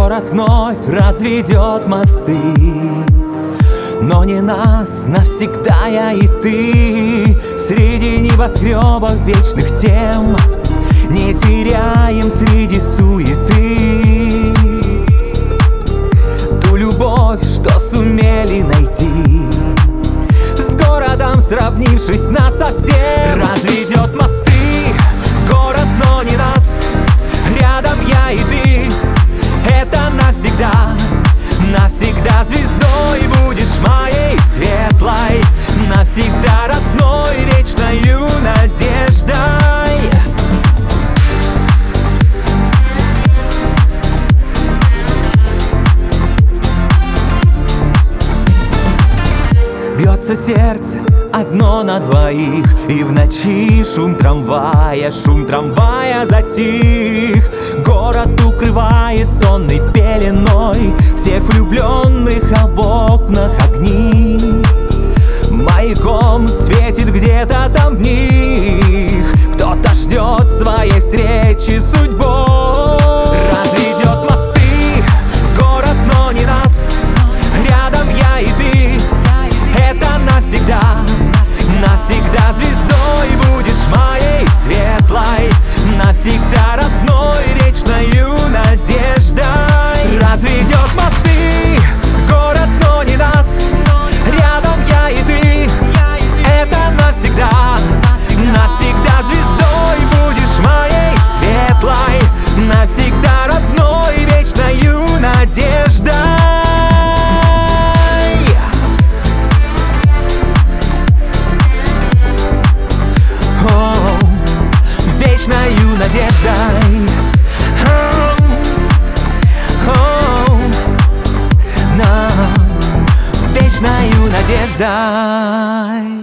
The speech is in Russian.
Город вновь разведет мосты, но не нас, навсегда я и ты. Среди небоскребов вечных тем не теряем среди суеты ту любовь, что сумели найти, с городом сравнившись насовсем. Разведет мосты город, но не нас, рядом я и ты. Это навсегда, навсегда звездой будешь моей светлой, навсегда родной, вечною надеждой. Бьется сердце одно на двоих, и в ночи шум трамвая затих. Город укрывает сонной пеленой всех влюбленных, а в окнах огни маяком светит где-то там в них. Кто-то ждет своей встречи с судьбой. Разведет мосты город, но не нас, рядом я и ты. Это навсегда, навсегда звездой будешь моей светлой, навсегда родной, вечною надеждой. Разведет мосты город, но не нас, рядом я и ты. Это навсегда, навсегда звездой будешь моей светлой, навсегда родной, вечною надеждой. Вечною надеждой, вечною надеждой.